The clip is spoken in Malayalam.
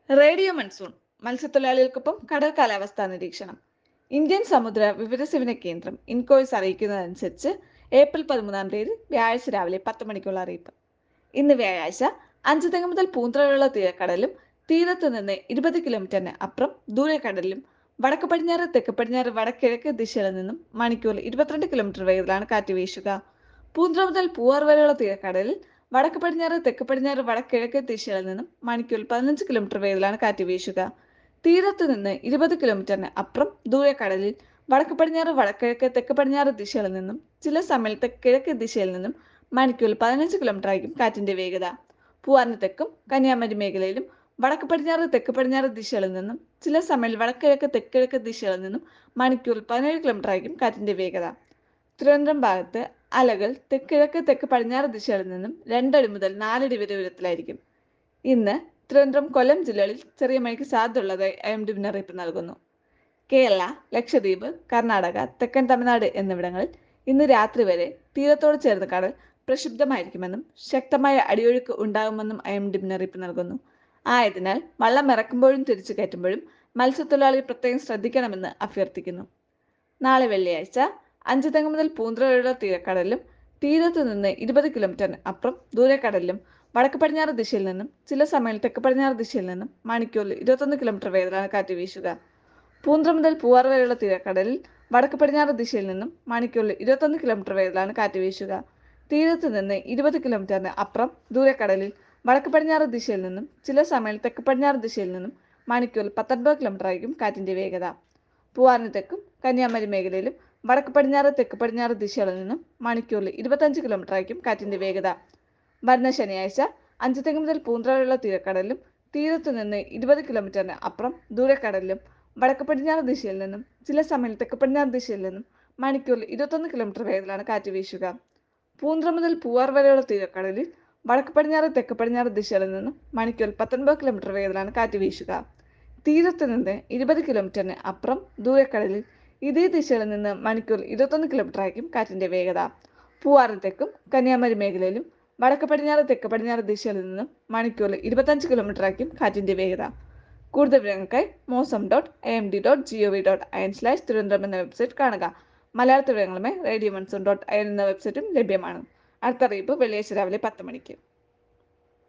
റേഡിയോ മൺസൂൺ മത്സ്യത്തൊഴിലാളികൾക്കൊപ്പം കടൽ കാലാവസ്ഥാ നിരീക്ഷണം. ഇന്ത്യൻ സമുദ്ര വിവരസേവന കേന്ദ്രം ഇൻകോയ്സ് അറിയിക്കുന്നതനുസരിച്ച് ഏപ്രിൽ 13 വ്യാഴാഴ്ച രാവിലെ 10 മണിക്കുള്ള അറിയിപ്പ്. ഇന്ന് വ്യാഴാഴ്ച അഞ്ചുതെങ്ങ് മുതൽ പൂന്തറയുള്ള തീരക്കടലിലും തീരത്ത് നിന്ന് 20 കിലോമീറ്ററിന് അപ്പുറം ദൂരക്കടലിലും വടക്ക് പടിഞ്ഞാറ് തെക്ക് പടിഞ്ഞാറ് വടക്കിഴക്ക് ദിശയിൽ നിന്നും മണിക്കൂറിൽ 22 കിലോമീറ്റർ വേഗത്തിലാണ് കാറ്റ് വീശുക. പൂന്തറ മുതൽ പൂവാർ വരെയുള്ള തീരക്കടലിൽ വടക്ക് പടിഞ്ഞാറ് തെക്ക് പടിഞ്ഞാറ് വടക്കിഴക്ക് ദിശയിൽ നിന്നും മണിക്കൂറിൽ 15 കിലോമീറ്റർ വേഗത്തിലാണ് കാറ്റ് വീശുക. തീരത്ത് നിന്ന് 20 കിലോമീറ്ററിന് അപ്പുറം ദൂരക്കടലിൽ വടക്ക് പടിഞ്ഞാറ് വടക്കിഴക്ക് തെക്ക് പടിഞ്ഞാറ് ദിശയിൽ നിന്നും ചില സമയത്ത് കിഴക്ക് ദിശയിൽ നിന്നും മണിക്കൂറിൽ 15 കിലോമീറ്റർ ആയിരിക്കും കാറ്റിന്റെ വേഗത. പൂവാറിന് തെക്കും കന്യാകുമാരി മേഖലയിലും വടക്ക് പടിഞ്ഞാറ് തെക്ക് പടിഞ്ഞാറ് ദിശകളിൽ നിന്നും ചില സമയത്ത് വടക്കിഴക്ക് തെക്കിഴക്ക് ദിശകളിൽ നിന്നും മണിക്കൂറിൽ 17 കിലോമീറ്റർ ആയിരിക്കും കാറ്റിന്റെ വേഗത. തിരുവനന്തപുരം ഭാഗത്ത് അലകൾ തെക്കിഴക്ക് തെക്ക് പടിഞ്ഞാറ് ദിശകളിൽ നിന്നും 2 അടി മുതൽ 4 അടി വരെ ഉയരത്തിലായിരിക്കും. ഇന്ന് തിരുവനന്തപുരം കൊല്ലം ജില്ലകളിൽ ചെറിയ മഴയ്ക്ക് സാധ്യതയുള്ളതായി IMD മുന്നറിയിപ്പ് നൽകുന്നു. കേരള, ലക്ഷദ്വീപ്, കർണാടക, തെക്കൻ തമിഴ്നാട് എന്നിവിടങ്ങളിൽ ഇന്ന് രാത്രി വരെ തീരത്തോട് ചേർന്ന് കടൽ പ്രക്ഷുബ്ധമായിരിക്കുമെന്നും ശക്തമായ അടിയൊഴുക്ക് ഉണ്ടാകുമെന്നും IMD മുന്നറിയിപ്പ് നൽകുന്നു. ആയതിനാൽ വള്ളം ഇറക്കുമ്പോഴും തിരിച്ചു കയറ്റുമ്പോഴും മത്സ്യത്തൊഴിലാളികൾ പ്രത്യേകം ശ്രദ്ധിക്കണമെന്ന് അഭ്യർത്ഥിക്കുന്നു. നാളെ വെള്ളിയാഴ്ച അഞ്ചുതെങ്ങ് മുതൽ പൂന്തറ വരെയുള്ള തീരക്കടലിലും തീരത്തു നിന്ന് 20 കിലോമീറ്ററിന് അപ്പുറം ദൂരക്കടലിലും വടക്ക് പടിഞ്ഞാറ് ദിശയിൽ നിന്നും ചില സമയത്ത് തെക്ക് പടിഞ്ഞാറ് ദിശയിൽ നിന്നും മണിക്കൂറിൽ 21 കിലോമീറ്റർ വേഗത്തിലാണ് കാറ്റ് വീശുക. പൂന്തറ മുതൽ പൂവാർ വരെയുള്ള തീരക്കടലിൽ വടക്ക് പടിഞ്ഞാറ് ദിശയിൽ നിന്നും മണിക്കൂറിൽ 21 കിലോമീറ്റർ വേഗത്തിലാണ് കാറ്റ് വീശുക. തീരത്ത് നിന്ന് 20 കിലോമീറ്ററിന് അപ്പുറം ദൂരക്കടലിൽ വടക്ക് പടിഞ്ഞാറ് ദിശയിൽ നിന്നും ചില സമയത്ത് തെക്ക് പടിഞ്ഞാറ് ദിശയിൽ നിന്നും മണിക്കൂറിൽ 19 കിലോമീറ്റർ ആയിരിക്കും കാറ്റിന്റെ വേഗത. പൂവാറിന് തെക്കും കന്യാകുമാരി മേഖലയിലും വടക്ക് പടിഞ്ഞാറ് തെക്ക് പടിഞ്ഞാറ് ദിശകളിൽ നിന്നും മണിക്കൂറിൽ 25 കിലോമീറ്റർ ആയിരിക്കും കാറ്റിന്റെ വേഗത. വരുന്ന ശനിയാഴ്ച അഞ്ചുതെങ്ങ് മുതൽ പൂന്തറ വരെയുള്ള തീരക്കടലിലും തീരത്തു നിന്ന് 20 കിലോമീറ്ററിന് അപ്പുറം ദൂരക്കടലിലും വടക്ക് പടിഞ്ഞാറ് ദിശയിൽ നിന്നും ചില സമയത്ത് തെക്ക് പടിഞ്ഞാറ് ദിശയിൽ നിന്നും മണിക്കൂറിൽ 21 കിലോമീറ്റർ വേഗത്തിലാണ് കാറ്റ് വീശുക. പൂന്തറ മുതൽ പൂവാർ വരെയുള്ള തീരക്കടലിൽ വടക്ക് പടിഞ്ഞാറ് തെക്ക് പടിഞ്ഞാറ് ദിശകളിൽ നിന്നും മണിക്കൂറിൽ 19 കിലോമീറ്റർ വേഗത്തിലാണ് കാറ്റ് വീശുക. തീരത്ത് നിന്ന് 20 കിലോമീറ്ററിന് അപ്പുറം ദൂരക്കടലിൽ ഇതേ ദിശയിൽ നിന്ന് മണിക്കൂറിൽ 21 കിലോമീറ്റർ ആയിരിക്കും കാറ്റിന്റെ വേഗത. പൂവാറിന് തെക്കും കന്യാകുമാരി മേഖലയിലും വടക്ക് പടിഞ്ഞാറ് തെക്ക് പടിഞ്ഞാറ് ദിശകളിൽ നിന്നും മണിക്കൂറിൽ 25 കിലോമീറ്റർ ആയിരിക്കും കാറ്റിന്റെ വേഗത. കൂടുതൽ വിവരങ്ങൾക്കായി mosam.imd.gov.in/തിരുവനന്തപുരം എന്ന വെബ്സൈറ്റ് കാണുക. മലയാളത്തിൽ വിവരങ്ങളുമായി radio monsoon.in എന്ന വെബ്സൈറ്റും ലഭ്യമാണ്. അടുത്ത അറിയിപ്പ് വെള്ളിയാഴ്ച രാവിലെ 10 മണിക്ക്.